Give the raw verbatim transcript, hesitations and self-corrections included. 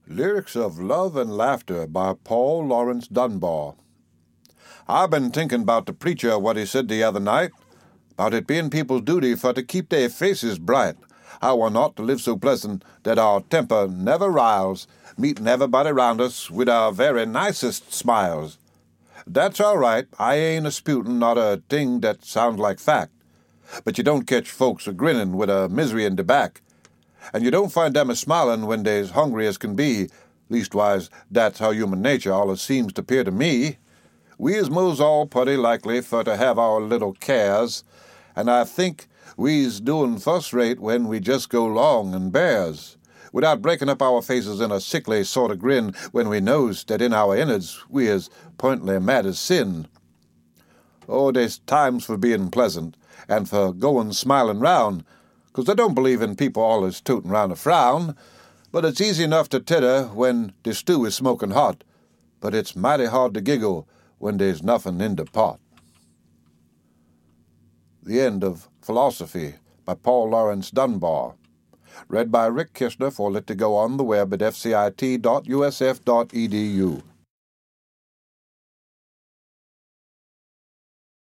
Lyrics of Love and Laughter by Paul Laurence Dunbar. I've been thinking about the preacher, what he said the other night, about it being people's duty for to keep their faces bright, how one ought to live so pleasant that our temper never riles, meeting everybody round us with our very nicest smiles. That's all right, I ain't a-sputin' not a thing that sounds like fact, but you don't catch folks a-grinnin' with a misery in the back, and you don't find them a-smilin' when they's hungry as can be. Leastwise, that's how human nature allus seems to 'pear to me. We is mos' all putty likely for to have our little cares, and I think we's doin' fust-rate when we just go long and bears, without breaking up our faces in a sickly sort of grin when we knows that in our innards we is pointly mad as sin. Oh, there's times for being pleasant, and for goin' smilin' round, 'cause I don't believe in people allus tootin' round a frown, but it's easy enough to titter when the stew is smokin' hot, but it's mighty hard to giggle when there's nothin' in the pot. The End of Philosophy by Paul Laurence Dunbar. Read by Rick Kishner for Let to Go on the web at f c i t dot u s f dot e d u.